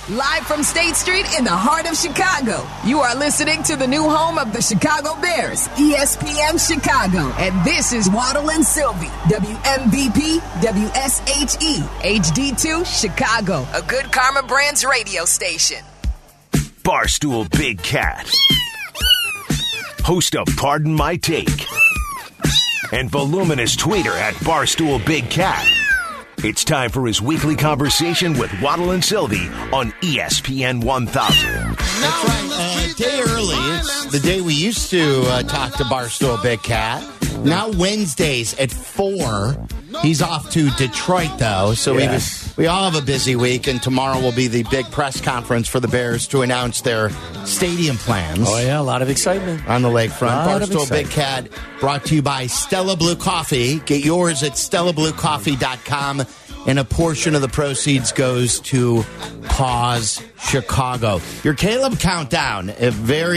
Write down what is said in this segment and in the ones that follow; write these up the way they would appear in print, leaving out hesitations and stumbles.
Live from State Street in the heart of Chicago, you are listening to the new home of the Chicago Bears, ESPN Chicago. And this is Waddle and Sylvie, WMVP, WSHE, HD2, Chicago, a Good Karma Brands radio station. Barstool Big Cat, host of Pardon My Take, and voluminous tweeter at Barstool Big Cat. It's time for his weekly conversation with Waddle and Sylvie on ESPN 1000. That's right. A day early. It's the day we used to talk to Barstool Big Cat. Now Wednesdays at 4. He's off to Detroit, though, so we all have a busy week, and tomorrow will be the big press conference for the Bears to announce their stadium plans. Oh, yeah, a lot of excitement. On the lakefront. Barstool Big Cat brought to you by Stella Blue Coffee. Get yours at StellaBlueCoffee.com, and a portion of the proceeds goes to Pause Chicago. Your Caleb countdown, you're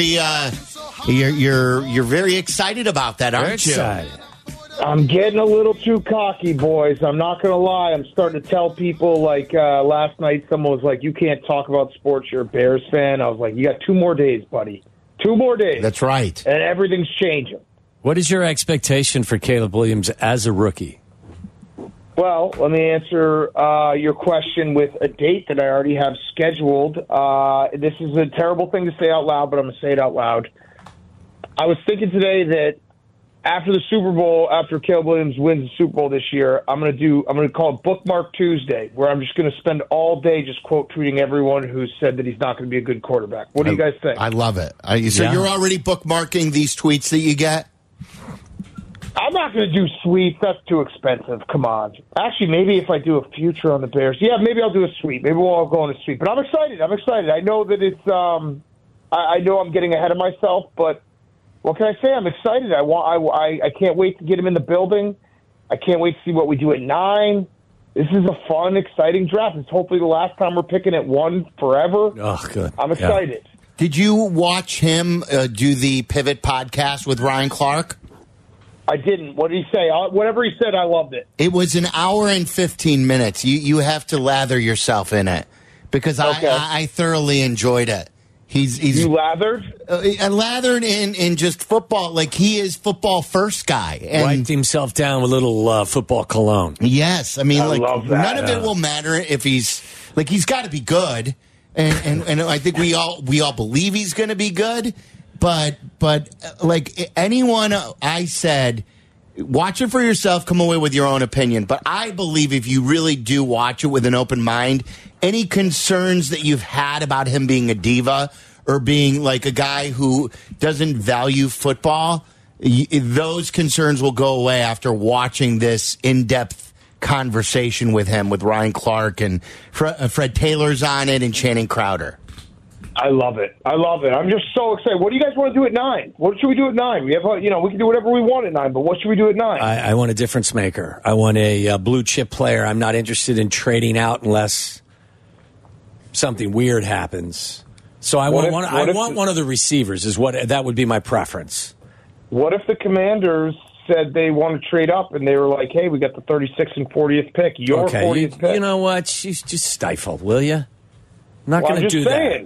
very excited about that, aren't you? Excited. I'm getting a little too cocky, boys. I'm not going to lie. I'm starting to tell people, like last night, someone was like, you can't talk about sports. You're a Bears fan. I was like, you got 2 more days, buddy. 2 more days. That's right. And everything's changing. What is your expectation for Caleb Williams as a rookie? Well, let me answer your question with a date that I already have scheduled. This is a terrible thing to say out loud, but I'm going to say it out loud. I was thinking today that after the Super Bowl, after Caleb Williams wins the Super Bowl this year, I'm going to call it Bookmark Tuesday, where I'm just going to spend all day just quote tweeting everyone who said that he's not going to be a good quarterback. What do you guys think? I love it. So you're already bookmarking these tweets that you get? I'm not going to do sweeps. That's too expensive. Come on. Actually, maybe if I do a future on the Bears, maybe I'll do a sweep. Maybe we'll all go on a sweep. But I'm excited. I know that it's. I know I'm getting ahead of myself, but what can I say? I'm excited. I can't wait to get him in the building. I can't wait to see what we do at 9. This is a fun, exciting draft. It's hopefully the last time we're picking at 1 forever. Oh, good. I'm excited. Yeah. Did you watch him do the Pivot podcast with Ryan Clark? I didn't. What did he say? Whatever he said, I loved it. It was an hour and 15 minutes. You have to lather yourself in it because I thoroughly enjoyed it. You lathered? I lathered in just football. Like, he is football first guy. And wiped himself down with a little football cologne. Yes. I mean, I love that. None of it will matter if he's got to be good. And I think we all believe he's going to be good. But like anyone, I said, watch it for yourself, come away with your own opinion. But I believe if you really do watch it with an open mind, any concerns that you've had about him being a diva or being like a guy who doesn't value football, those concerns will go away after watching this in-depth conversation with him, with Ryan Clark, and Fred Taylor's on it, and Channing Crowder. I love it. I'm just so excited. What do you guys want to do at 9? What should we do at 9? We have, we can do whatever we want at 9, but what should we do at 9? I want a difference maker. I want a blue chip player. I'm not interested in trading out unless something weird happens. So I want one of the receivers. That would be my preference. What if the Commanders said they want to trade up and they were like, "Hey, we got the 36th and 40th pick. 40th pick." You know what? She's just stifled, will you? I'm not going to do that.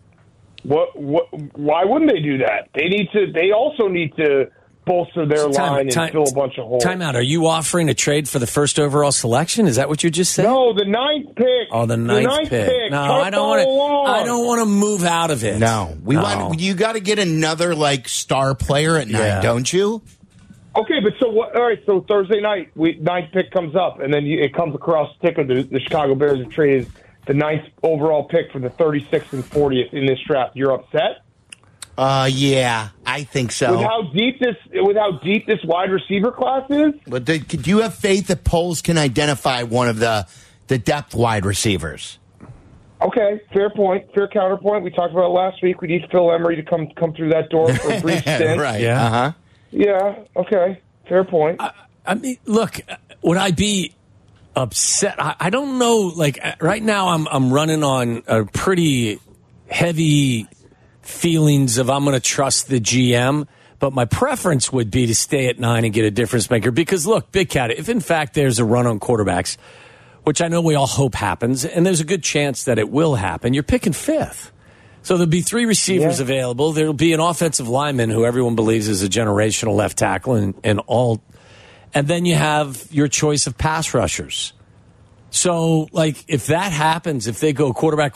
Why wouldn't they do that? They also need to bolster their line and fill a bunch of holes. Time out. Are you offering a trade for the first overall selection? Is that what you just said? No, the 9th pick. Oh, the ninth pick. No, I don't want to move out of it. No, you got to get another star player at 9, don't you? Okay, but so what? All right, so Thursday night, 9th pick comes up, and then it comes across the ticker. The Chicago Bears have traded the 9th overall pick for the 36th and 40th in this draft. You're upset? Yeah, I think so. With how deep this wide receiver class is? But do you have faith that polls can identify one of the depth wide receivers? Okay, fair point, fair counterpoint. We talked about it last week. We need Phil Emery to come through that door for a brief stint. Right. Yeah. Uh-huh. Yeah. Okay. Fair point. I mean, look, would I be upset? I don't know. Right now, I'm running on a pretty heavy feelings of I'm going to trust the GM, but my preference would be to stay at 9 and get a difference maker. Because look, Big Cat, if in fact there's a run on quarterbacks, which I know we all hope happens, and there's a good chance that it will happen, you're picking fifth. So there'll be 3 receivers available. There'll be an offensive lineman who everyone believes is a generational left tackle and all. And then you have your choice of pass rushers. So, like, if that happens, if they go quarterback,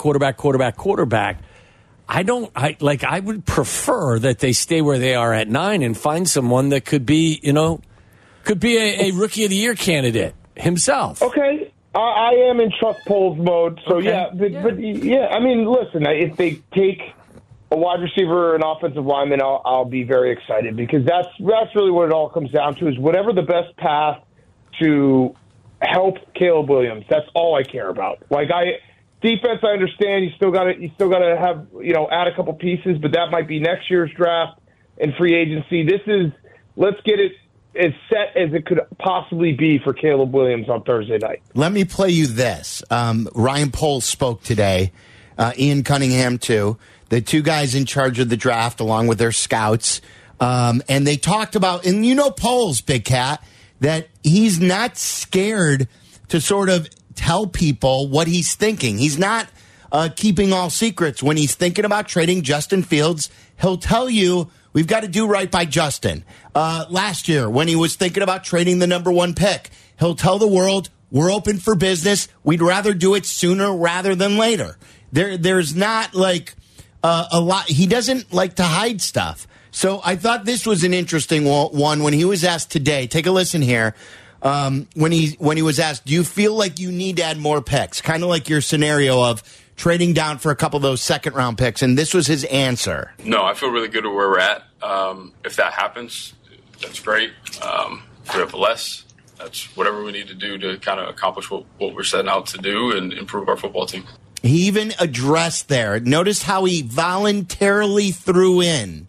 I would prefer that they stay where they are at 9 and find someone that could be, a Rookie of the Year candidate himself. Okay. I am in Chuck Poles mode, so Okay. I mean, listen, if they take a wide receiver or an offensive lineman, I'll be very excited, because that's really what it all comes down to, is whatever the best path to help Caleb Williams. That's all I care about. Like, defense, I understand you still got to have, add a couple pieces, but that might be next year's draft and free agency. Let's get it as set as it could possibly be for Caleb Williams on Thursday night. Let me play you this. Ryan Poles spoke today. Ian Cunningham, too. The 2 guys in charge of the draft, along with their scouts. And they talked about, and Poles, Big Cat, that he's not scared to sort of tell people what he's thinking. He's not keeping all secrets. When he's thinking about trading Justin Fields, he'll tell you, we've got to do right by Justin. Last year, when he was thinking about trading the number 1 pick, he'll tell the world, we're open for business. We'd rather do it sooner rather than later. There's not like a lot. He doesn't like to hide stuff. So I thought this was an interesting one when he was asked today. Take a listen here. When he was asked, do you feel like you need to add more picks? Kind of like your scenario of trading down for a couple of those second-round picks, and this was his answer. No, I feel really good at where we're at. If that happens, that's great. If we have less, that's whatever we need to do to kind of accomplish what we're setting out to do and improve our football team. He even addressed there. Notice how he voluntarily threw in,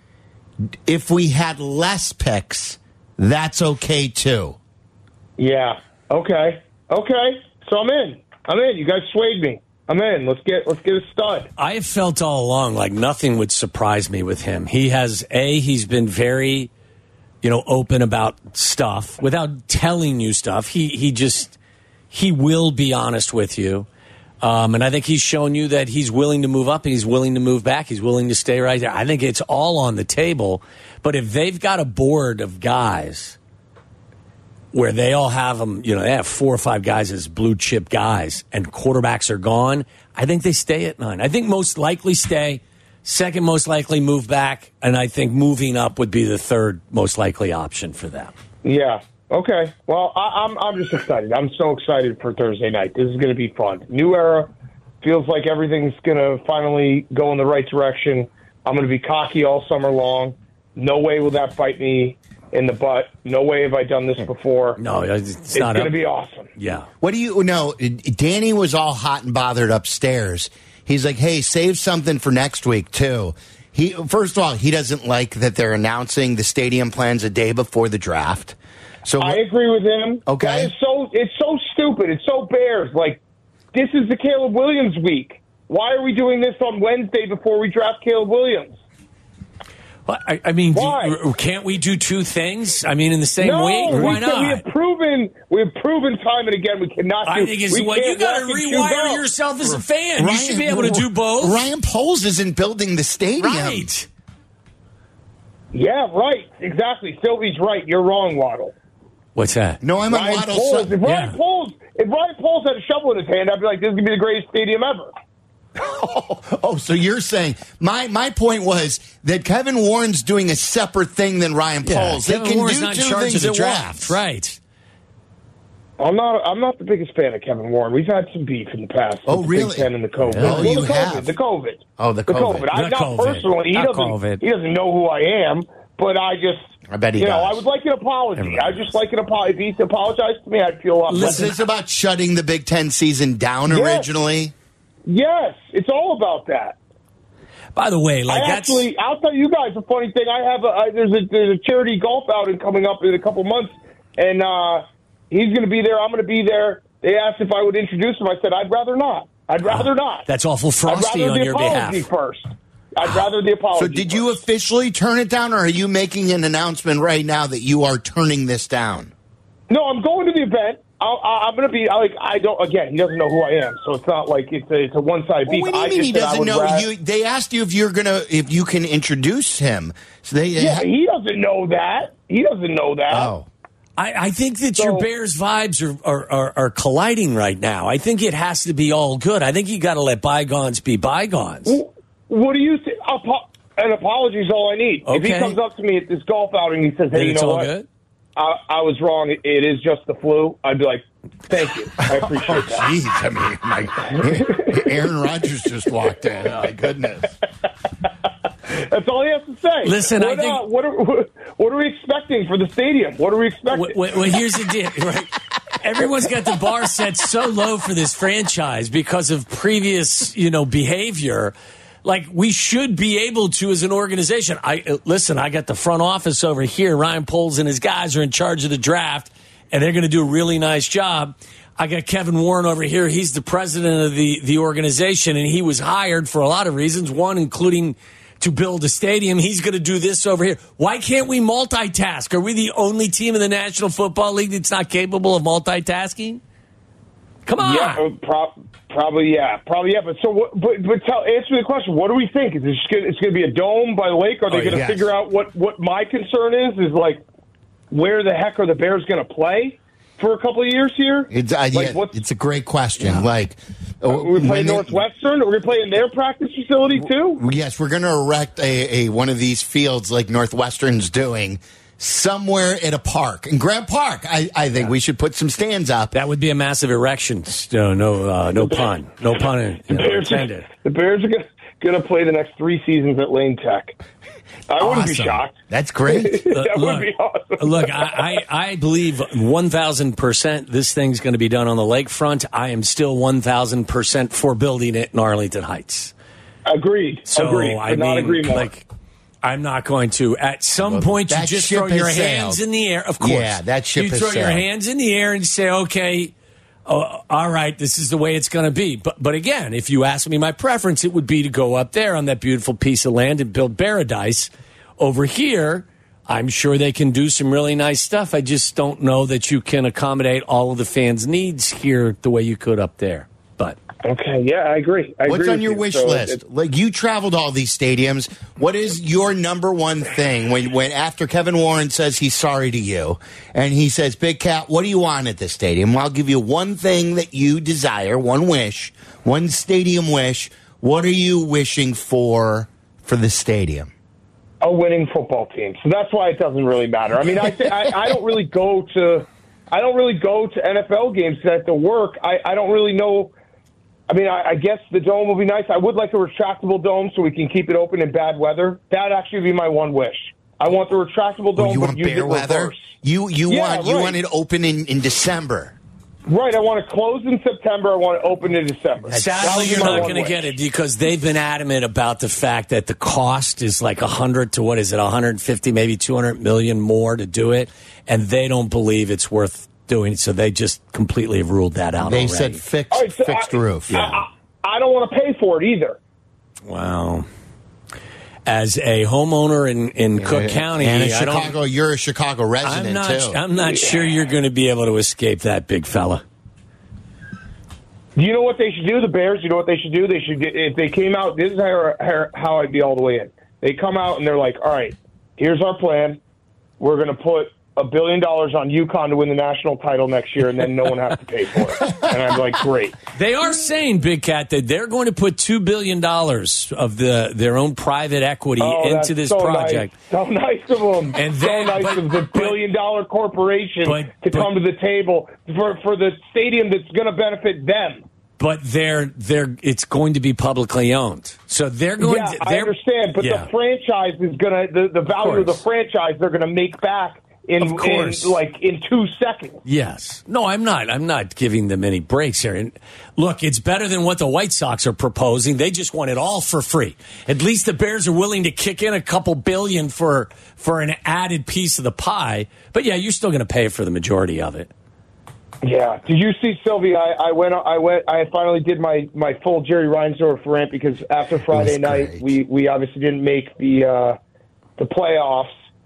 if we had less picks, that's okay, too. Yeah. Okay. So I'm in. You guys swayed me. I'm in. Let's get a stud. I have felt all along like nothing would surprise me with him. He's been very, open about stuff without telling you stuff. He will be honest with you. And I think he's shown you that he's willing to move up and he's willing to move back. He's willing to stay right there. I think it's all on the table. But if they've got a board of guys where they all have them, they have 4 or 5 guys as blue chip guys and quarterbacks are gone, I think they stay at 9. I think most likely stay, second most likely move back, and I think moving up would be the third most likely option for them. Yeah. Okay. Well, I'm just excited. I'm so excited for Thursday night. This is going to be fun. New era. Feels like everything's going to finally go in the right direction. I'm going to be cocky all summer long. No way will that bite me in the butt. No way have I done this before. No, it's not going to be awesome. Yeah. What do you know? Danny was all hot and bothered upstairs. He's like, hey, save something for next week, too. First of all, he doesn't like that they're announcing the stadium plans a day before the draft. So I agree with him. Okay. It's so stupid. It's so Bears. Like, this is the Caleb Williams week. Why are we doing this on Wednesday before we draft Caleb Williams? Well, I mean, can't we do 2 things? I mean, in the same week? Why not? We have proven time and again we cannot do. I think you got to rewire yourself as a fan. You should be able to do both. Ryan Poles isn't building the stadium. Right. Yeah, right. Exactly. Sylvie's right. You're wrong, Waddle. What's that? No, I'm on Waddle. If Ryan Poles had a shovel in his hand, I'd be like, this is going to be the greatest stadium ever. So you're saying my point was that Kevin Warren's doing a separate thing than Ryan Poles. Kevin they can Warren's do not 2 in charge things of the at draft, once. right? I'm not the biggest fan of Kevin Warren. We've had some beef in the past. Oh, with really? The Big Ten and the COVID. Oh, you the COVID, have. The COVID. Oh, the COVID. I'm not personally. He doesn't know who I am, but I bet he does. I would like an apology. I just like an apology. If he apologized to me, I'd feel up. Was this about shutting the Big Ten season down originally? Yes, it's all about that. By the way, I'll tell you guys a funny thing. There's a charity golf outing coming up in a couple months, and he's going to be there. I'm going to be there. They asked if I would introduce him. I said I'd rather not. That's awful frosty on your behalf. First. I'd rather the apology. So did you officially turn it down, or are you making an announcement right now that you are turning this down? No, I'm going to the event. I'm going to be like, I don't. Again, he doesn't know who I am, so it's not like it's a one-sided beef. What do you mean he doesn't know you? They asked you if you can introduce him. So he doesn't know that. He doesn't know that. Oh. I think that your Bears vibes are colliding right now. I think it has to be all good. I think you got to let bygones be bygones. What do you think? An apology is all I need. Okay. If he comes up to me at this golf outing and he says, "Hey, then you it's know all what? Good? I was wrong. It is just the flu." I'd be like, "Thank you. I appreciate that." Jeez, I mean, Aaron Rodgers just walked in. My goodness. That's all he has to say. Listen, I think what are we expecting for the stadium? What are we expecting? Well, here's the deal, right? Everyone's got the bar set so low for this franchise because of previous, behavior. Like, we should be able to, as an organization. I got the front office over here. Ryan Poles and his guys are in charge of the draft, and they're going to do a really nice job. I got Kevin Warren over here. He's the president of the organization, and he was hired for a lot of reasons, one including to build a stadium. He's going to do this over here. Why can't we multitask? Are we the only team in the National Football League that's not capable of multitasking? Come on. Yeah, probably, yeah. But so, answer me the question. What do we think? Is it it's going to be a dome by the lake? Are they going to figure out what my concern is like, where the heck are the Bears going to play for a couple of years here? It's a great question. Yeah. Like, we play Northwestern? Are we playing their practice facility too? Yes, we're going to erect a one of these fields like Northwestern's doing somewhere at a park. In Grant Park, I think we should put some stands up. That would be a massive erection. No pun. No pun intended. The Bears are going to play the next 3 seasons at Lane Tech. I wouldn't be shocked. That's great. That would be awesome. Look, I believe 1,000% this thing's going to be done on the lakefront. I am still 1,000% for building it in Arlington Heights. Agreed. But not agree more. I'm not going to. At some point, you just throw your hands in the air. Of course. Yeah, that ship has sailed. You throw your hands in the air and say, okay, all right, this is the way it's going to be. But again, if you ask me my preference, it would be to go up there on that beautiful piece of land and build paradise. Over here, I'm sure they can do some really nice stuff. I just don't know that you can accommodate all of the fans' needs here the way you could up there. But okay, yeah, I agree. What's on your wish list? Like, you traveled all these stadiums. What is your number one thing when after Kevin Warren says he's sorry to you and he says, Big Cat, what do you want at this stadium? Well, I'll give you one thing that you desire, one wish, one stadium wish. What are you wishing for the stadium? A winning football team. So that's why it doesn't really matter. I mean, I don't really go to NFL games because I have to work. I don't really know. I mean, I guess the dome will be nice. I would like a retractable dome so we can keep it open in bad weather. That'd actually be my one wish. I want the retractable dome. You but want use bare it weather? reverse. You want it open in December. Right, I want to close in September. I want to open in December. Sadly, you're not going to get it because they've been adamant about the fact that the cost is like 100 to 150, maybe 200 million more to do it, and they don't believe it's worth doing. So they just completely have ruled that out. They already. said fixed roof. I don't want to pay for it either. Wow. As a homeowner in Cook County, and Chicago, you're a Chicago resident too. I'm not sure you're going to be able to escape that, big fella. Do you know what they should do? The Bears. You know what they should do? They should, if they came out. This is how I'd be all the way in. They come out and they're like, "All right, here's our plan. We're going to put $1 billion on UConn to win the national title next year, and then no one has to pay for it." And I'm like, "Great." They are saying, Big Cat, that they're going to put $2 billion of their own private equity into this project. Nice. So nice of them. And then, so nice of the $1 billion corporation to come to the table for the stadium that's going to benefit them. But it's going to be publicly owned, so they're going. Yeah, I understand, but the franchise is going to the value of the franchise they're going to make back. In 2 seconds. Yes. No, I'm not giving them any breaks here. And look, it's better than what the White Sox are proposing. They just want it all for free. At least the Bears are willing to kick in a couple billion for an added piece of the pie. But yeah, you're still going to pay for the majority of it. Yeah. Did you see, Sylvie? I finally did my full Jerry Reinsdorf rant because after Friday night we obviously didn't make the playoffs.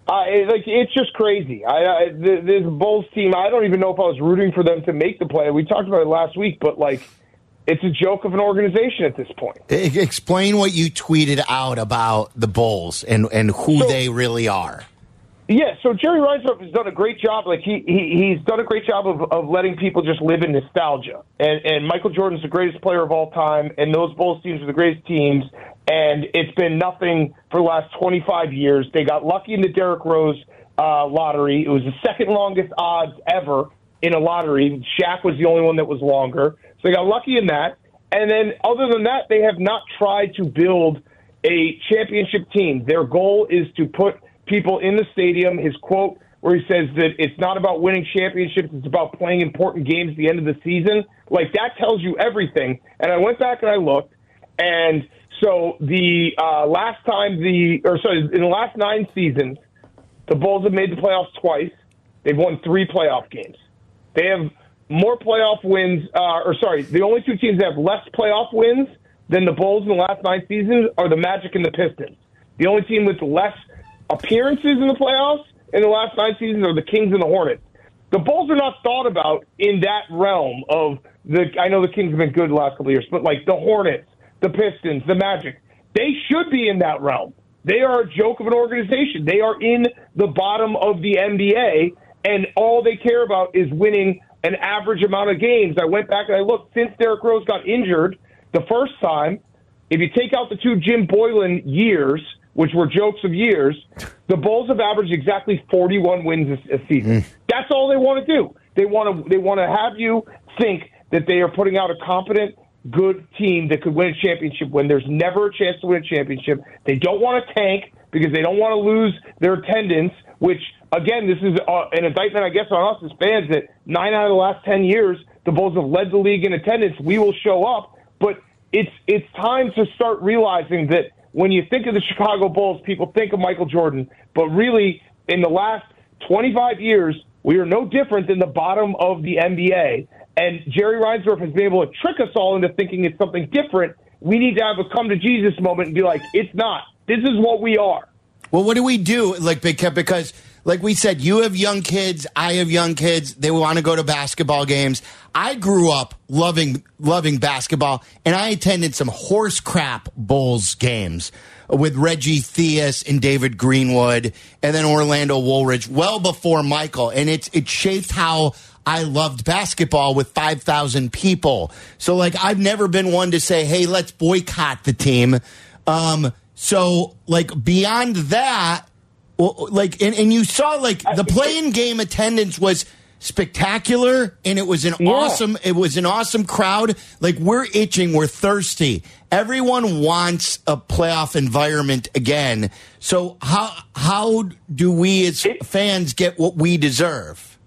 It's just crazy. This Bulls team, I don't even know if I was rooting for them to make the play. We talked about it last week, but it's a joke of an organization at this point. Explain what you tweeted out about the Bulls and who they really are. Yeah, so Jerry Reinsdorf has done a great job. He's done a great job of letting people just live in nostalgia. And Michael Jordan's the greatest player of all time, and those Bulls teams are the greatest teams. And it's been nothing for the last 25 years. They got lucky in the Derrick Rose lottery. It was the second longest odds ever in a lottery. Shaq was the only one that was longer. So they got lucky in that. And then other than that, they have not tried to build a championship team. Their goal is to put people in the stadium. His quote where he says that it's not about winning championships, it's about playing important games at the end of the season. That tells you everything. And I went back and I looked, and so in the last 9 seasons, the Bulls have made the playoffs twice. They've won 3 playoff games. They have more playoff wins, the only 2 teams that have less playoff wins than the Bulls in the last 9 seasons are the Magic and the Pistons. The only team with less appearances in the playoffs in the last 9 seasons are the Kings and the Hornets. The Bulls are not thought about in that realm of I know the Kings have been good the last couple of years, but the Hornets, the Pistons, the Magic, they should be in that realm. They are a joke of an organization. They are in the bottom of the NBA, and all they care about is winning an average amount of games. I went back and I looked. Since Derrick Rose got injured the first time, if you take out the 2 Jim Boylan years, which were jokes of years, the Bulls have averaged exactly 41 wins a season. That's all they want to do. They want to have you think that they are putting out a competent, good team that could win a championship when there's never a chance to win a championship. They don't want to tank because they don't want to lose their attendance, which, again, this is an indictment, I guess, on us as fans that 9 out of the last 10 years, the Bulls have led the league in attendance. We will show up, but it's time to start realizing that when you think of the Chicago Bulls, people think of Michael Jordan. But really, in the last 25 years, we are no different than the bottom of the NBA. And Jerry Reinsdorf has been able to trick us all into thinking it's something different. We need to have a come-to-Jesus moment and be like, it's not. This is what we are. Well, what do we do, Big Kev? Because, like we said, you have young kids, I have young kids. They want to go to basketball games. I grew up loving basketball, and I attended some horse crap Bulls games with Reggie Theus and David Greenwood, and then Orlando Woolridge, well before Michael. And it shaped how I loved basketball with 5,000 people. So, I've never been one to say, hey, let's boycott the team. So, beyond that, and you saw, the play-in game attendance was spectacular, and it was an awesome crowd. We're itching, we're thirsty. Everyone wants a playoff environment again. So how do we as fans get what we deserve?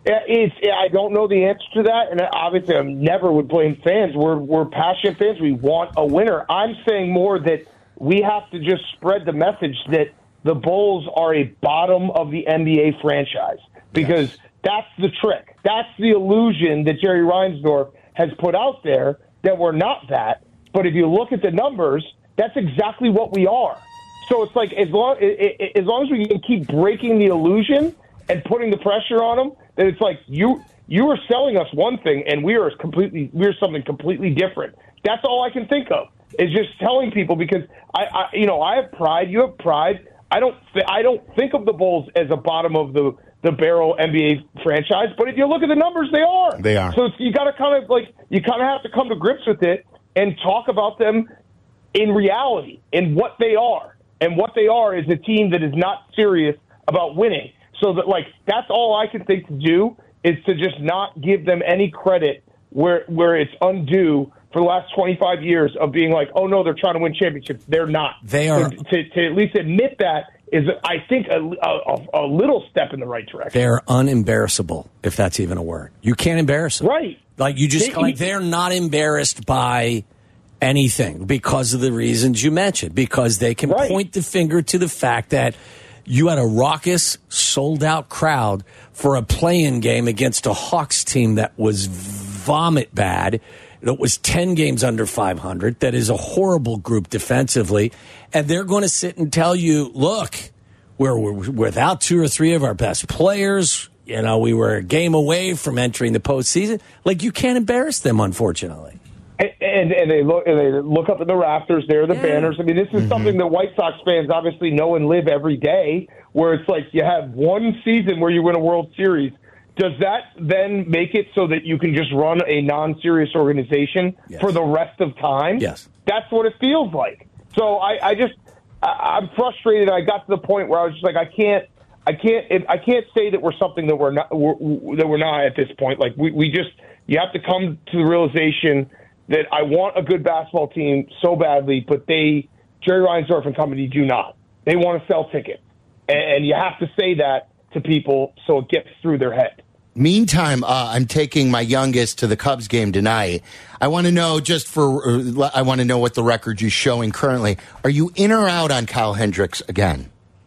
I don't know the answer to that, and obviously I never would blame fans. We're passionate fans. We want a winner. I'm saying more that we have to just spread the message that the Bulls are a bottom of the NBA franchise, because that's the trick. That's the illusion that Jerry Reinsdorf has put out there, that we're not that. But if you look at the numbers, that's exactly what we are. So it's as long as we can keep breaking the illusion and putting the pressure on them, then it's you are selling us one thing and we're something completely different. That's all I can think of, is just telling people, because I have pride, you have pride. I don't think of the Bulls as a bottom of the barrel NBA franchise, but if you look at the numbers, they are. They are. So you got to kind of have to come to grips with it and talk about them in reality, in what they are. And what they are is a team that is not serious about winning. So that that's all I can think to do, is to just not give them any credit where it's undue for the last 25 years of being oh no, they're trying to win championships. They're not. They are. So to at least admit that is, I think, a little step in the right direction. They're unembarrassable, if that's even a word. You can't embarrass them. Right. They're not embarrassed by anything because of the reasons you mentioned, because they can point the finger to the fact that you had a raucous, sold-out crowd for a play-in game against a Hawks team that was vomit bad. It was 10 games under 500. That is a horrible group defensively. And they're going to sit and tell you, look, we're without 2 or 3 of our best players. You know, we were a game away from entering the postseason. Like, you can't embarrass them, unfortunately. And they look up at the rafters. There are the banners. I mean, this is something that White Sox fans obviously know and live every day, where it's like you have one season where you win a World Series. Does that then make it so that you can just run a non-serious organization for the rest of time? Yes. That's what it feels like. So I'm frustrated. I got to the point where I was just like, I can't say that we're something that we're not at this point. Like you have to come to the realization that I want a good basketball team so badly, but Jerry Reinsdorf and company do not. They want to sell tickets, and you have to say that to people so it gets through their head. Meantime, I'm taking my youngest to the Cubs game tonight. I want to know I want to know what the record you're showing currently. Are you in or out on Kyle Hendricks again?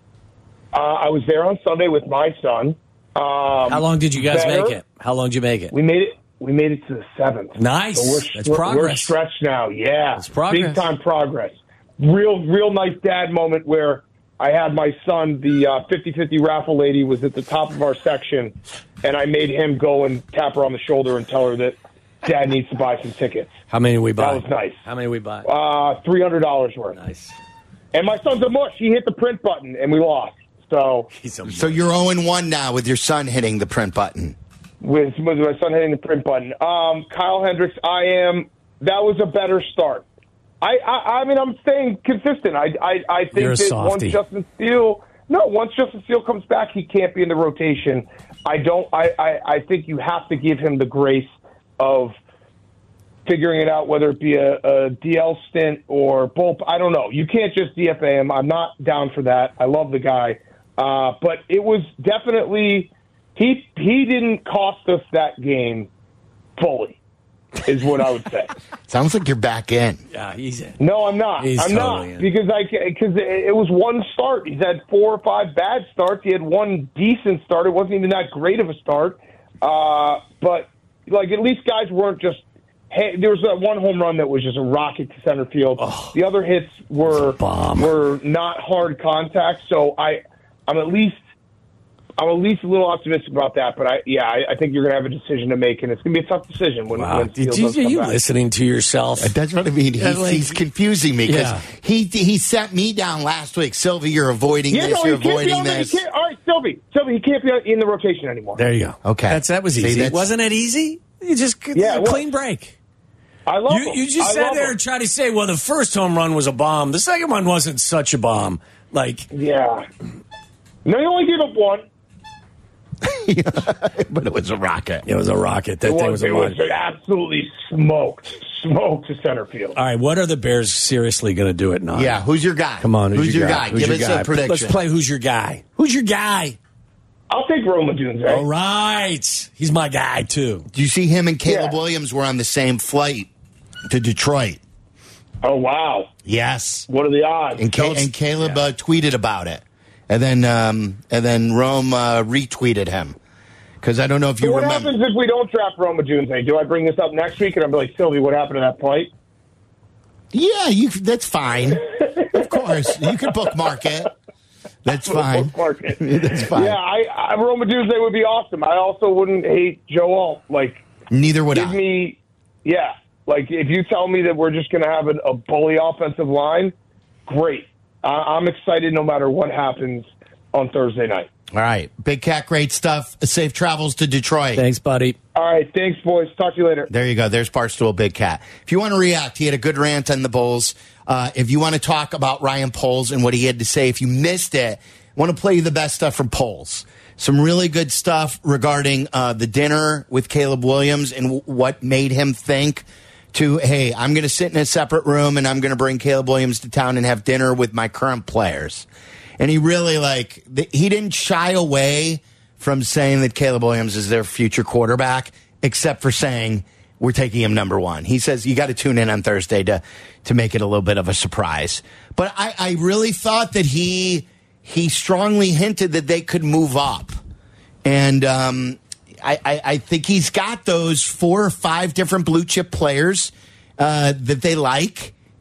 I was there on Sunday with my son. How long did you guys make it? How long did you make it? We made it to the 7th. Nice. So That's progress. We're stretched now. Yeah. That's progress. Big time progress. Real nice dad moment where I had my son, the 50-50 raffle lady was at the top of our section, and I made him go and tap her on the shoulder and tell her that Dad needs to buy some tickets. How many did we buy? That was nice. How many did we buy? $300 worth. Nice. And my son's a mush. He hit the print button, and we lost. So you're 0-1 now with your son hitting the print button. With my son hitting the print button. Kyle Hendricks, that was a better start. I mean, I'm staying consistent. I think that once Justin Steele comes back, he can't be in the rotation. I think you have to give him the grace of figuring it out, whether it be a DL stint or both. I don't know. You can't just DFA him. I'm not down for that. I love the guy. But it was definitely he didn't cost us that game fully, is what I would say. Sounds like you're back in. Yeah, he's in. No, I'm not. I'm totally not because it was one start. He's had 4 or 5 bad starts. He had one decent start. It wasn't even that great of a start. But like at least guys weren't just. Hey, there was that one home run that was just a rocket to center field. Oh, the other hits were not hard contact. So I'm at least a little optimistic about that, but I think you're going to have a decision to make, and it's going to be a tough decision when Are you listening to yourself? That's what I mean. He's confusing me because he sat me down last week. Sylvie, you're avoiding this. You're avoiding this. All right, Sylvie, he can't be in the rotation anymore. There you go. Okay, that was easy. Wasn't it easy? You just clean break. I love him. You just sat there and tried to say, well, the first home run was a bomb. The second one wasn't such a bomb. Yeah. No, you only gave up one. But it was a rocket. It was a rocket. That thing was a rocket. It was absolutely smoked to center field. All right, what are the Bears seriously going to do at 9? Yeah, who's your guy? Come on, who's your guy? Give us a prediction. Let's play who's your guy. Who's your guy? I'll take Rome Odunze. All right. He's my guy, too. Do you see him and Caleb Williams were on the same flight to Detroit? Oh, wow. Yes. What are the odds? And Caleb tweeted about it. And then Rome retweeted him. Because I don't know if you remember. What happens if we don't draft Rome Odunze? Do I bring this up next week and I'm like, Sylvie, what happened to that flight? Yeah, that's fine. Of course. You can bookmark it. That's fine. That's fine. Yeah, Rome Odunze would be awesome. I also wouldn't hate Joe Alt. Neither would I. If you tell me that we're just going to have a bully offensive line, great. I'm excited no matter what happens on Thursday night. All right. Big Cat, great stuff. Safe travels to Detroit. Thanks, buddy. All right. Thanks, boys. Talk to you later. There you go. There's Barstool Big Cat. If you want to react, he had a good rant on the Bulls. If you want to talk about Ryan Poles and what he had to say, if you missed it, I want to play you the best stuff from Poles. Some really good stuff regarding the dinner with Caleb Williams and what made him think hey, I'm going to sit in a separate room and I'm going to bring Caleb Williams to town and have dinner with my current players. And he really, he didn't shy away from saying that Caleb Williams is their future quarterback, except for saying we're taking him number 1. He says you got to tune in on Thursday to make it a little bit of a surprise. But I really thought that he strongly hinted that they could move up. And I think he's got those 4 or 5 different blue chip players that they like.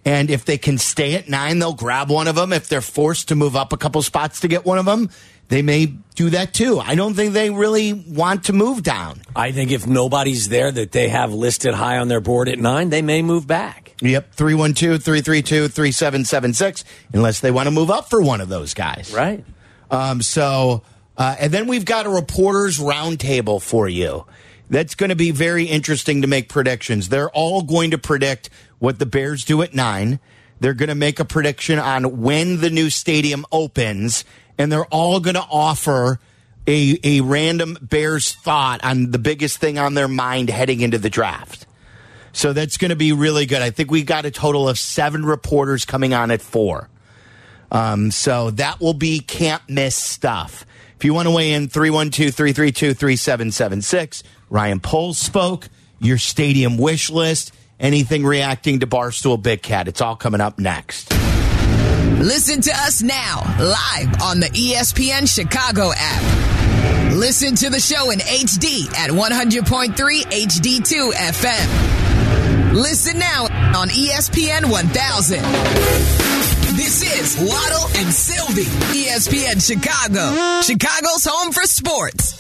And if they can stay at 9, they'll grab one of them. If they're forced to move up a couple spots to get one of them, they may do that too. I don't think they really want to move down. I think if nobody's there that they have listed high on their board at 9, they may move back. Yep, 312-332-3776, unless they want to move up for one of those guys. Right. And then we've got a reporters roundtable for you. That's going to be very interesting to make predictions. They're all going to predict what the Bears do at 9. They're going to make a prediction on when the new stadium opens, and they're all going to offer a random Bears thought on the biggest thing on their mind heading into the draft. So that's going to be really good. I think we got a total of 7 reporters coming on at 4. So that will be can't miss stuff. If you want to weigh in, 312-332-3776. Ryan Poles spoke, your stadium wish list, anything reacting to Barstool Big Cat. It's all coming up next. Listen to us now, live on the ESPN Chicago app. Listen to the show in HD at 100.3 HD2 FM. Listen now on ESPN 1000. This is Waddle and Sylvie, ESPN Chicago, Chicago's home for sports.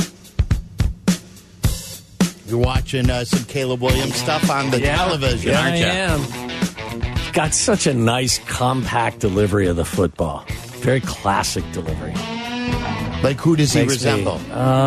You're watching some Caleb Williams stuff on the television, aren't you? I am. Got such a nice, compact delivery of the football. Very classic delivery. Like, who does he resemble?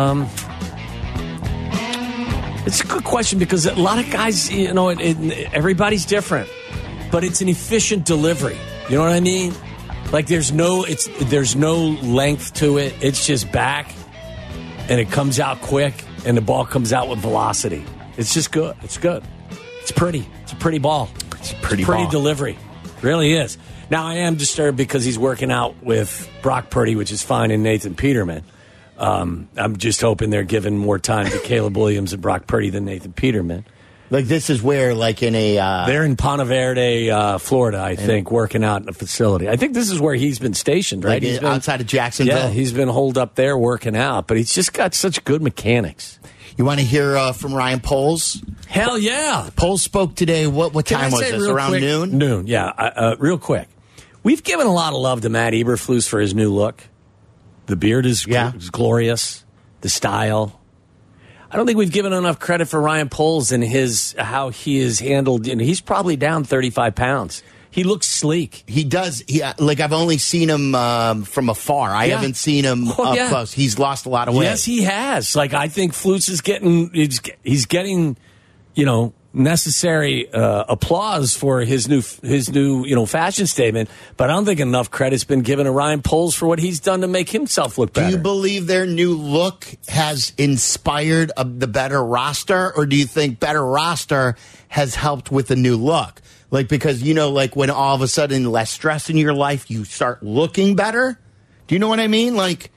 It's a good question because a lot of guys, everybody's different. But it's an efficient delivery. You know what I mean? Like, there's no length to it. It's just back, and it comes out quick. And the ball comes out with velocity. It's just good. It's good. It's pretty. It's a pretty ball. It's a pretty delivery. It really is. Now, I am disturbed because he's working out with Brock Purdy, which is fine, and Nathan Peterman. I'm just hoping they're giving more time to Caleb Williams and Brock Purdy than Nathan Peterman. Like, this is where, like, in a... They're in Ponte Verde, Florida, I think, working out in a facility. I think this is where he's been stationed, right? Like, outside of Jacksonville? Yeah, he's been holed up there working out, but he's just got such good mechanics. You want to hear from Ryan Poles? Hell yeah. Poles spoke today. What time was this? Around quick, noon? Noon, yeah. Real quick. We've given a lot of love to Matt Eberflus for his new look. The beard is glorious. The style. I don't think we've given enough credit for Ryan Poles and how he is handled. He's probably down 35 pounds. He looks sleek. He does. I've only seen him from afar. I haven't seen him up close. He's lost a lot of weight. Yes, he has. Like, I think Flus is getting, necessary applause for his new fashion statement. But I don't think enough credit's been given to Ryan Poles for what he's done to make himself look better. Do you believe their new look has inspired the better roster, or do you think better roster has helped with the new look? Like, because, like, when all of a sudden less stress in your life, you start looking better. Do you know what I mean? Like,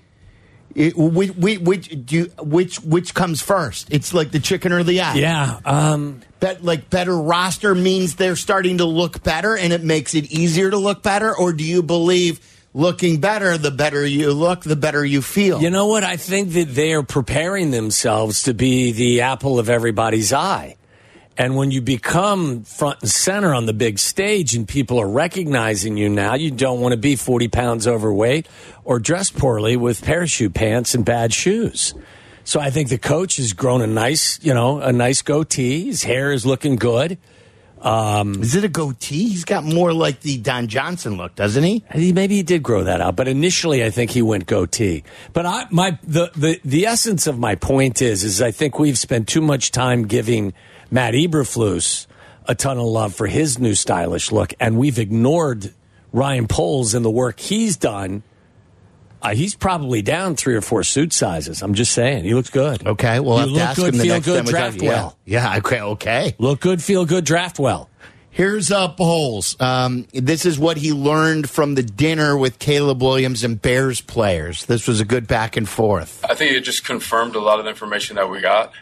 which comes first? It's like the chicken or the egg. Yeah. Better roster means they're starting to look better, and it makes it easier to look better? Or do you believe looking better, the better you look, the better you feel? You know what? I think that they are preparing themselves to be the apple of everybody's eye. And when you become front and center on the big stage and people are recognizing you now, you don't want to be 40 pounds overweight or dress poorly with parachute pants and bad shoes. So I think the coach has grown a nice goatee. His hair is looking good. Is it a goatee? He's got more like the Don Johnson look, doesn't he? Maybe he did grow that out, but initially I think he went goatee. But the essence of my point is I think we've spent too much time giving Matt Eberflus a ton of love for his new stylish look, and we've ignored Ryan Poles and the work he's done. He's probably down 3 or 4 suit sizes. I'm just saying. He looks good. Okay, well, you look good, feel good, draft well. Yeah, okay. Look good, feel good, draft well. Here's Poles. This is what he learned from the dinner with Caleb Williams and Bears players. This was a good back and forth. I think it just confirmed a lot of the information that we got.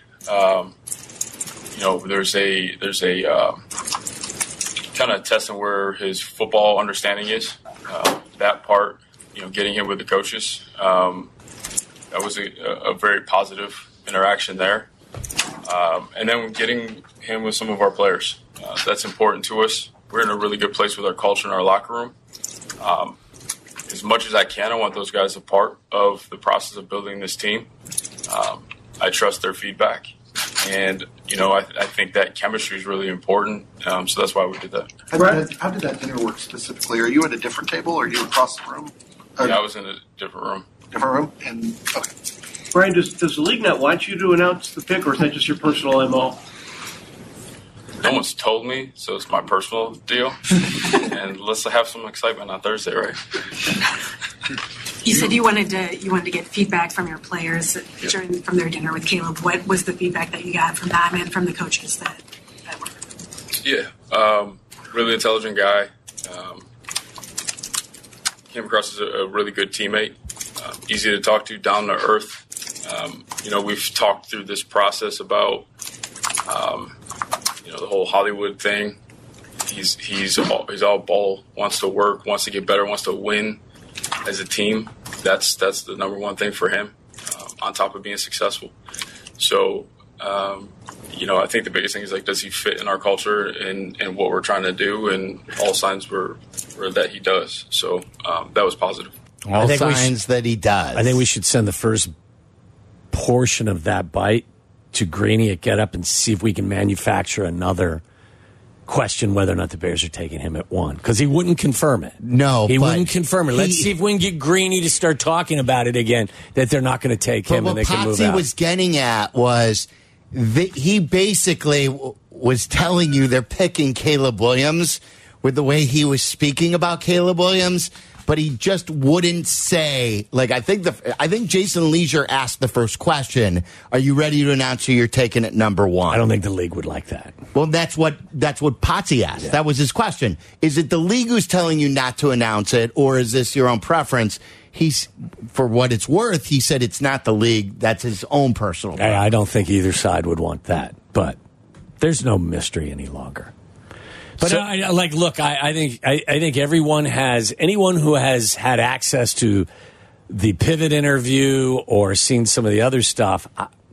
There's a kind of testing where his football understanding is. That part, getting him with the coaches, that was a very positive interaction there. And then getting him with some of our players. That's important to us. we're in a really good place with our culture in our locker room. As much as I can, I want those guys a part of the process of building this team. I trust their feedback. And, I think that chemistry is really important. So that's why we did that. How did that dinner work specifically? Are you at a different table or are you across the room? Yeah, I was in a different room. Different room? And okay. Brian, does the league not want you to announce the pick, or is that just your personal MO? No one's told me, so it's my personal deal. And let's have some excitement on Thursday, right? You said you wanted to get feedback from your players from their dinner with Caleb. What was the feedback that you got from them and from the coaches that were? Yeah, really intelligent guy. Came across as a really good teammate. Easy to talk to, down to earth. We've talked through this process about the whole Hollywood thing. He's all ball, wants to work, wants to get better, wants to win as a team. That's the number one thing for him, on top of being successful. So, I think the biggest thing is, does he fit in our culture and what we're trying to do? And all signs were that he does. So that was positive. All signs that he does. I think we should send the first portion of that bite to Greeny at Get Up and see if we can manufacture another question whether or not the Bears are taking him at 1, because he wouldn't confirm it. No, he wouldn't confirm it. Let's see if we can get Greeny to start talking about it again, that they're not going to take him and they can move out. What Potsy was getting at was he basically was telling you they're picking Caleb Williams with the way he was speaking about Caleb Williams. But he just wouldn't say, I think Jason Leisure asked the first question, are you ready to announce who you're taking at number 1? I don't think the league would like that. Well, that's what Potsy asked. Yeah. That was his question. Is it the league who's telling you not to announce it, or is this your own preference? For what it's worth, he said it's not the league. That's his own personal preference. I don't think either side would want that, but there's no mystery any longer. But I think anyone who has had access to the pivot interview or seen some of the other stuff,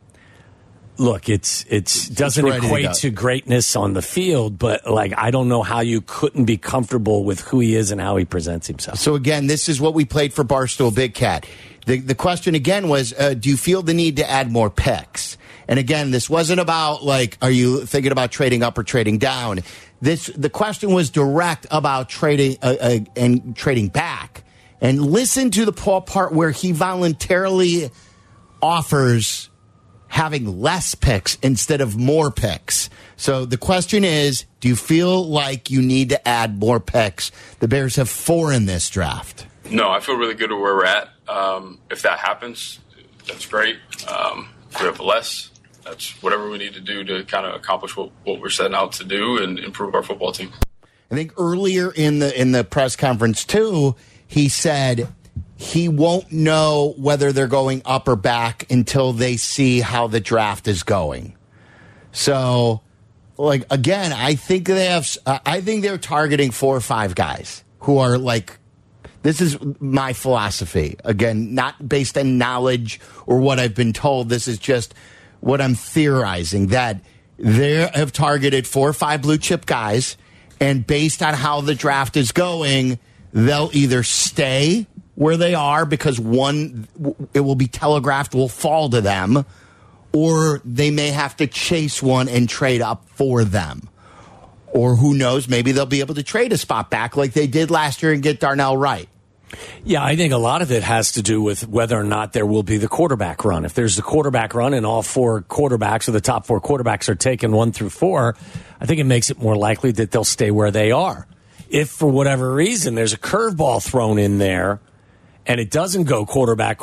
it doesn't equate to greatness on the field, but I don't know how you couldn't be comfortable with who he is and how he presents himself. So again, this is what we played for Barstool Big Cat. The question again was, do you feel the need to add more picks? And again, this wasn't about are you thinking about trading up or trading down? The question was direct about trading and trading back. And listen to the part where he voluntarily offers having less picks instead of more picks. So the question is, do you feel like you need to add more picks? The Bears have 4 in this draft. No, I feel really good at where we're at. If that happens, that's great. If we have less, that's whatever we need to do to kind of accomplish what we're setting out to do and improve our football team. I think earlier in the press conference too, he said he won't know whether they're going up or back until they see how the draft is going. So, again, I think they're targeting 4 or 5 guys who are this is my philosophy. Again, not based on knowledge or what I've been told. This is just what I'm theorizing, that they have targeted 4 or 5 blue chip guys, and based on how the draft is going, they'll either stay where they are because one, it will be telegraphed, will fall to them, or they may have to chase one and trade up for them. Or who knows, maybe they'll be able to trade a spot back like they did last year and get Darnell Wright. Yeah, I think a lot of it has to do with whether or not there will be the quarterback run. If there's the quarterback run and all 4 quarterbacks or the top 4 quarterbacks are taken 1 through 4, I think it makes it more likely that they'll stay where they are. If for whatever reason there's a curveball thrown in there and it doesn't go quarterback,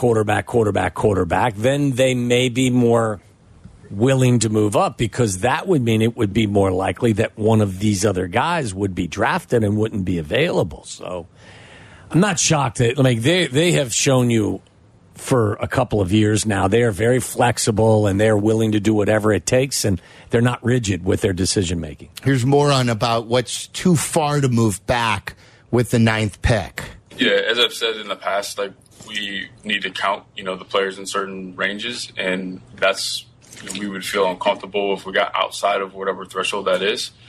then they may be more willing to move up, because that would mean it would be more likely that one of these other guys would be drafted and wouldn't be available. So I'm not shocked that they have shown you for a couple of years now they are very flexible and they're willing to do whatever it takes, and they're not rigid with their decision making. Here's more on about what's too far to move back with the 9th pick. Yeah, as I've said in the past, we need to count the players in certain ranges, and that's we would feel uncomfortable if we got outside of whatever threshold that is.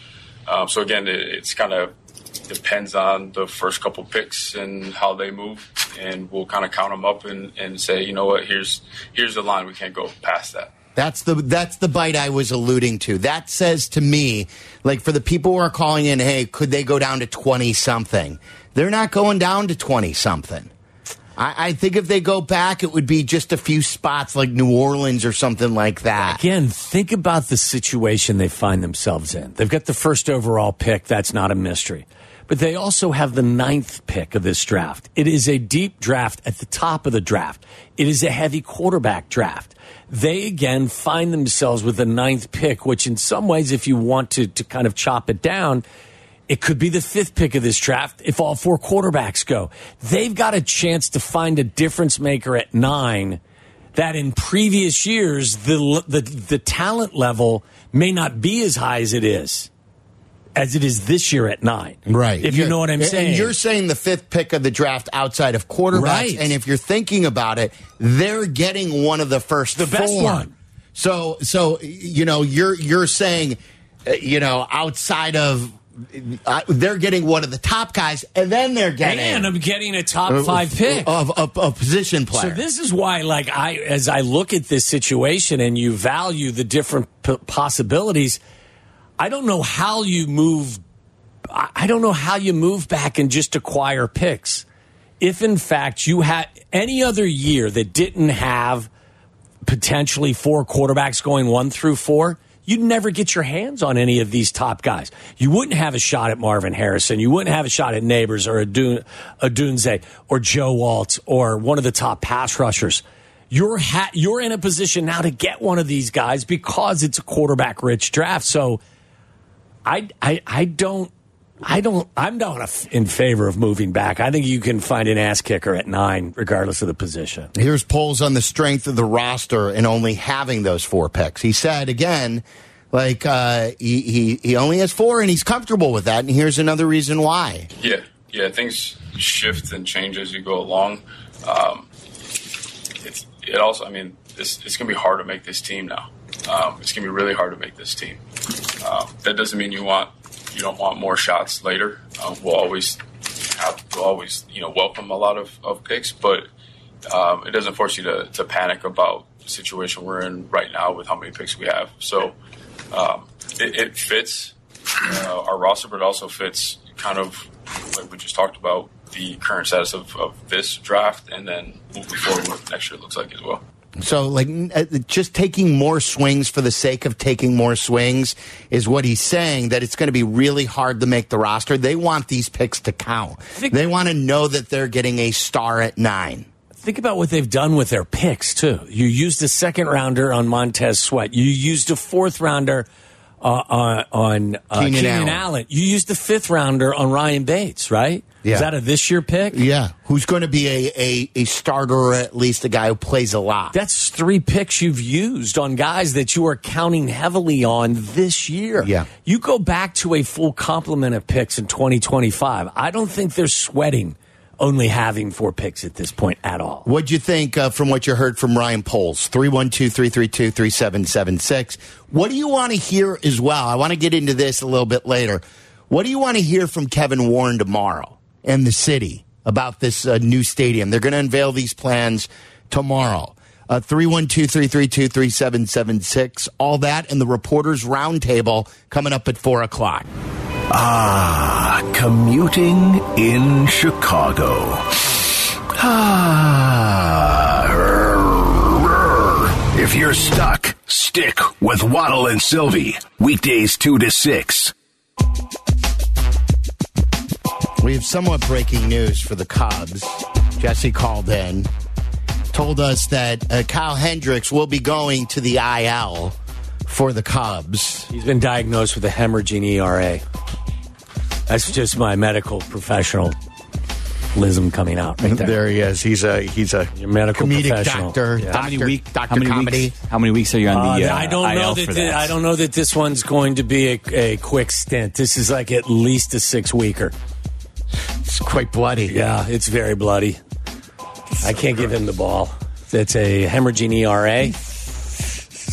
So again, it's kind of depends on the first couple picks and how they move, and we'll kind of count them up and say, you know what, here's the line. We can't go past that. That's the bite I was alluding to. That says to me, like, for the people who are calling in, hey, could they go down to 20-something? They're not going down to 20-something. I think if they go back, it would be just a few spots like New Orleans or something like that. Again, think about the situation they find themselves in. They've got the first overall pick. That's not a mystery. But they also have the 9th pick of this draft. It is a deep draft at the top of the draft. It is a heavy quarterback draft. They, again, find themselves with the 9th pick, which in some ways, if you want to kind of chop it down, it could be the 5th pick of this draft if all 4 quarterbacks go. They've got a chance to find a difference maker at 9 that in previous years, the talent level may not be as high as it is this year at 9. Right. If you know what I'm saying. And you're saying the 5th pick of the draft outside of quarterbacks. Right. And if you're thinking about it, they're getting one of the first the 4. best one. So you're saying, outside of, they're getting one of the top guys, and then they're getting. And I'm getting a top 5 pick of a position player. So this is why, as I look at this situation and you value the different possibilities, I don't know how you move. I don't know how you move back and just acquire picks. If in fact you had any other year that didn't have potentially 4 quarterbacks going 1 through 4. You'd never get your hands on any of these top guys. You wouldn't have a shot at Marvin Harrison. You wouldn't have a shot at Neighbors or a Dunze or Joe Waltz or one of the top pass rushers. You're in a position now to get one of these guys because it's a quarterback-rich draft. So I'm not in favor of moving back. I think you can find an ass kicker at 9, regardless of the position. Here's polls on the strength of the roster and only having those 4 picks. He said again, he only has 4 and he's comfortable with that. And here's another reason why. Yeah, things shift and change as you go along. It's going to be hard to make this team now. It's going to be really hard to make this team. That doesn't mean you don't want more shots later. We'll always welcome a lot of picks, but it doesn't force you to panic about the situation we're in right now with how many picks we have. So it fits our roster, but it also fits kind of like we just talked about the current status of this draft, and then moving forward what next year looks like as well. So, just taking more swings for the sake of taking more swings is what he's saying, that it's going to be really hard to make the roster. They want these picks to count. They want to know that they're getting a star at 9. Think about what they've done with their picks, too. You used a 2nd rounder on Montez Sweat. You used a 4th rounder on Keenan Allen. You used the 5th rounder on Ryan Bates, right? Yeah. Is that a this year pick? Yeah. Who's going to be a starter, or at least a guy who plays a lot. That's 3 picks you've used on guys that you are counting heavily on this year. Yeah. You go back to a full complement of picks in 2025. I don't think they're sweating only having 4 picks at this point at all. What'd you think from what you heard from Ryan Poles? 312-332-3776. What do you want to hear as well? I want to get into this a little bit later. What do you want to hear from Kevin Warren tomorrow and the city about this new stadium? They're going to unveil these plans tomorrow. 312-332-3776. All that and the Reporters Roundtable coming up at 4 o'clock. Commuting in Chicago. If you're stuck, stick with Waddle and Sylvie. Weekdays 2 to 6. We have somewhat breaking news for the Cubs. Jesse called in, told us that Kyle Hendricks will be going to the IL for the Cubs. He's been diagnosed with a hemorrhaging ERA. That's just my medical professionalism coming out right there. There he is. He's a your medical comedic professional. doctor. Yeah. How many weeks? How many weeks are you on the I don't know IL that for that? I don't know that this one's going to be a quick stint. This is like at least a 6-weeker. It's quite bloody. Yeah, it's very bloody. I can't give him the ball. It's a hemorrhaging ERA.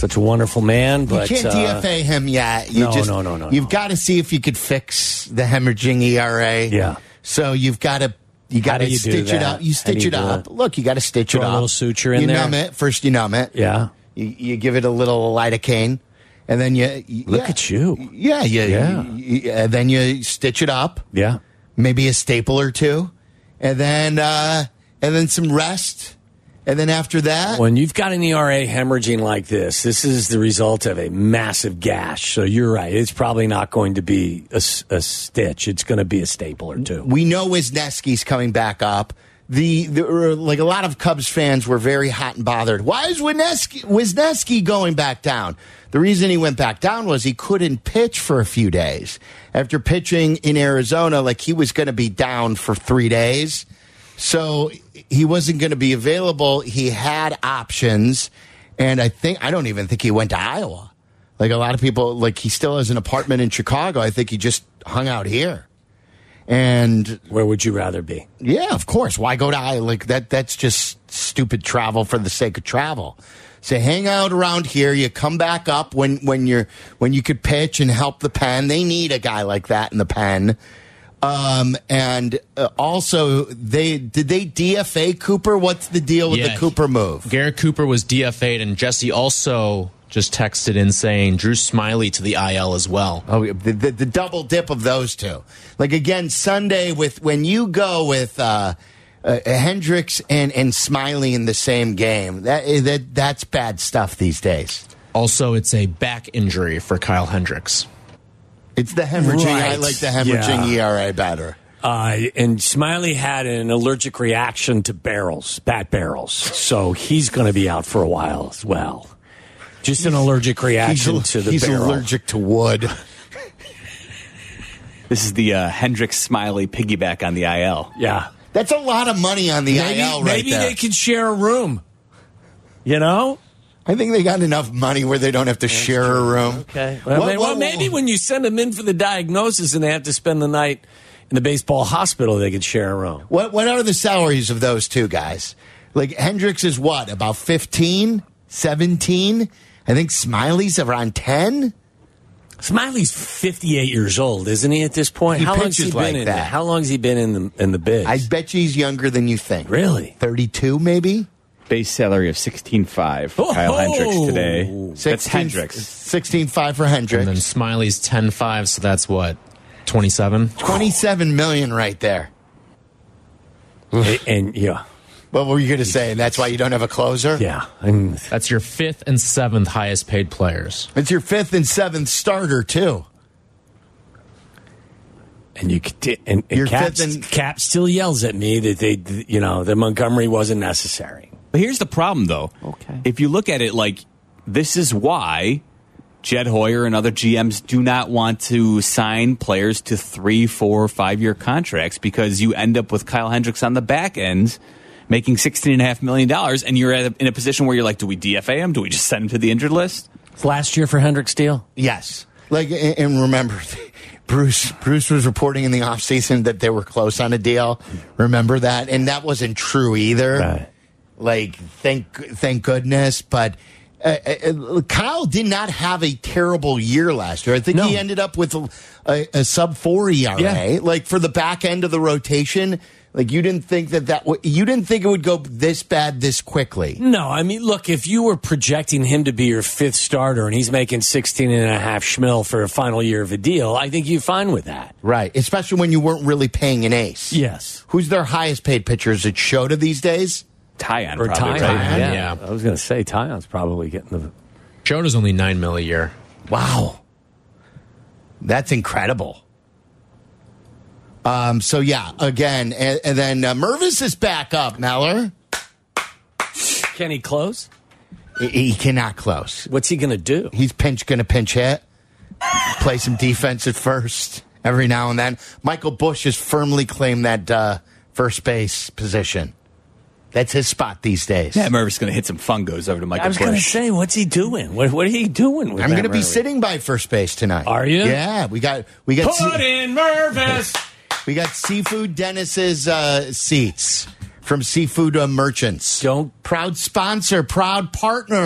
Such a wonderful man, but you can't DFA him yet. No. You've got to see if you could fix the hemorrhaging ERA. Yeah. So you've got to stitch it up. You stitch it up. Look, you got to stitch it up. A little suture in there. You numb it first. You numb it. Yeah. You give it a little lidocaine, and then you look at you. Yeah. And then you stitch it up. Yeah. Maybe a staple or two, and then some rest. And then after that... When you've got an ERA hemorrhaging like this is the result of a massive gash. So you're right. It's probably not going to be a stitch. It's going to be a staple or two. We know Wisniewski's coming back up. Like a lot of Cubs fans were very hot and bothered. Why is Wisniewski going back down? The reason he went back down was he couldn't pitch for a few days. After pitching in Arizona, like he was going to be down for 3 days. So he wasn't going to be available. He had options, and I don't even think he went to Iowa. Like a lot of people, like he still has an apartment in Chicago. I think he just hung out here. And where would you rather be? Yeah, of course. Why go to Iowa? Like that's just stupid travel for the sake of travel. So hang out around here. You come back up when you could pitch and help the pen. They need a guy like that in the pen. Also, did they DFA Cooper? What's the deal with the Cooper move? Garrett Cooper was DFA'd, and Jesse also just texted in saying Drew Smiley to the IL as well. Oh, the double dip of those two. Like again, Sunday when you go with Hendricks and Smiley in the same game, that's bad stuff these days. Also, it's a back injury for Kyle Hendricks. It's the hemorrhaging. Right. I like the hemorrhaging ERA better. And Smiley had an allergic reaction to bat barrels. So he's going to be out for a while as well. Just an allergic reaction to the barrel. He's allergic to wood. This is the Hendricks Smiley piggyback on the IL. Yeah. That's a lot of money on the IL right there. Maybe they can share a room. You know? I think they got enough money where they don't have to share a room. Okay. Well, maybe when you send them in for the diagnosis and they have to spend the night in the baseball hospital, they could share a room. What are the salaries of those two guys? Like Hendricks is what, about 15, 17? I think Smiley's around 10. Smiley's 58 years old, isn't he, at this point? He How long has he pitches been like in that. How long has he been in the biz? I bet you he's younger than you think. Really? 32, maybe? Base salary of $16,500 for Kyle Hendricks today. That's Hendricks. $16,500 for Hendricks. And then Smiley's 10.5, so that's what, 27? $27 million right there. And yeah. What were you going to say? And that's why you don't have a closer? Yeah. That's your 5th and 7th highest paid players. It's your 5th and 7th starter, too. And you and Cap still yells at me that that Montgomery wasn't necessary. But here's the problem, though. Okay. If you look at it like this is why Jed Hoyer and other GMs do not want to sign players to 3, 4, 5-year contracts, because you end up with Kyle Hendricks on the back end making $16.5 million, and you're in a position where you're like, do we DFA him? Do we just send him to the injured list? It's last year for Hendricks deal? Yes. And remember, Bruce was reporting in the offseason that they were close on a deal. Remember that? And that wasn't true either. Right. Like, thank goodness. But Kyle did not have a terrible year last year. I think he ended up with a sub-4 ERA. Yeah. Like, for the back end of the rotation, like, you didn't think you didn't think it would go this bad this quickly. No, I mean, look, if you were projecting him to be your 5th starter and he's making $16.5 schmil for a final year of a deal, I think you're fine with that. Right, especially when you weren't really paying an ace. Yes. Who's their highest paid pitcher? Is it Shota these days? Tyon, Or probably, Tyon, right? Yeah. I was going to say Tyon's probably getting the... Joda's only $9 million a year. Wow. That's incredible. So, yeah, again, and then Mervis is back up, Meller. Can he close? He cannot close. What's he going to do? He's going to pinch hit, play some defense at first every now and then. Michael Busch has firmly claimed that first base position. That's his spot these days. Yeah, Mervis going to hit some fungos over to Michael Busch. I was going to say, what's he doing? What are you doing with I'm going to be Mervis? sitting by first base tonight. Are you? Yeah, we got Put in Mervis! We got Seafood Dennis's seats from Seafood Merchants. Don't proud sponsor, proud partner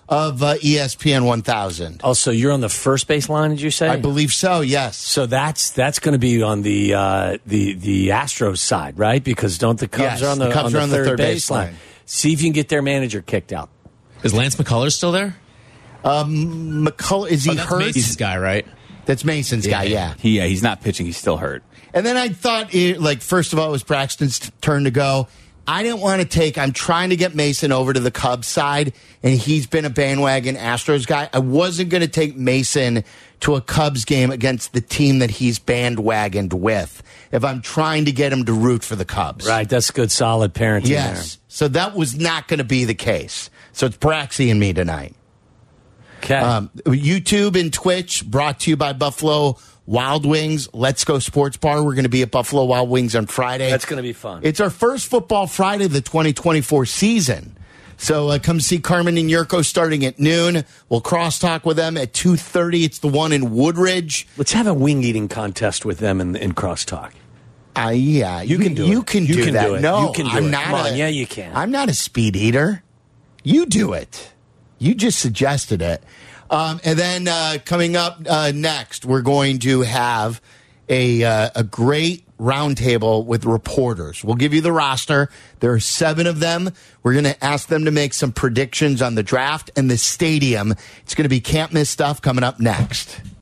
of ESPN 1000. Oh, so you're on the first base line, did you say? I believe so, yes. So that's going to be on the Astros side, right? Because don't the Cubs are on the third base line. See if you can get their manager kicked out. Is Lance McCullers still there? McCullers, is he hurt? Mason's guy, right? That's Mason's guy, yeah. He's not pitching. He's still hurt. And then I thought, first of all, it was Braxton's turn to go. I didn't want to I'm trying to get Mason over to the Cubs side, and he's been a bandwagon Astros guy. I wasn't going to take Mason to a Cubs game against the team that he's bandwagoned with if I'm trying to get him to root for the Cubs. Right, that's good, solid parenting yes. there. So that was not going to be the case. So it's Braxy and me tonight. Okay. YouTube and Twitch brought to you by Buffalo Wild Wings. Let's Go Sports Bar. We're going to be at Buffalo Wild Wings on Friday. That's going to be fun. It's our first football Friday of the 2024 season. So come see Carmen and Yurko starting at noon. We'll crosstalk with them at 2:30. It's the one in Woodridge. Let's have a wing eating contest with them in crosstalk. Yeah, you can do it. You can do that. No, you can do I'm it. not. Come on, yeah, you can. I'm not a speed eater. You do it. You just suggested it. And then coming up next, we're going to have a great roundtable with reporters. We'll give you the roster. There are 7 of them. We're going to ask them to make some predictions on the draft and the stadium. It's going to be can't miss stuff coming up next.